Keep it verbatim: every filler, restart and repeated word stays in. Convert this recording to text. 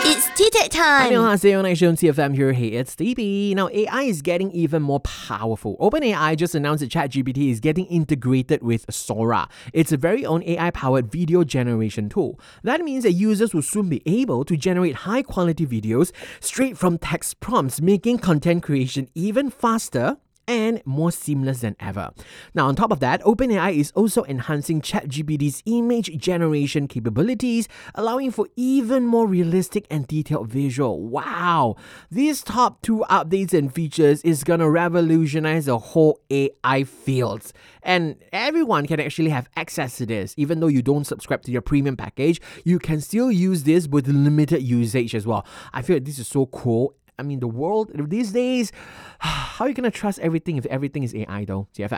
It's Tea Tech time. 안녕하세요, nice to T F M here. Hey, it's Stevie. Now, A I is getting even more powerful. OpenAI just announced that ChatGPT is getting integrated with Sora. It's a very own A I-powered video generation tool. That means that users will soon be able to generate high-quality videos straight from text prompts, making content creation even faster and more seamless than ever. Now, on top of that, OpenAI is also enhancing ChatGPT's image generation capabilities, allowing for even more realistic and detailed visual. Wow! These top two updates and features is gonna revolutionize the whole A I fields. And everyone can actually have access to this. Even though you don't subscribe to your premium package, you can still use this with limited usage as well. I feel like this is so cool. I mean, the world these days, how are you going to trust everything if everything is A I though? T F M.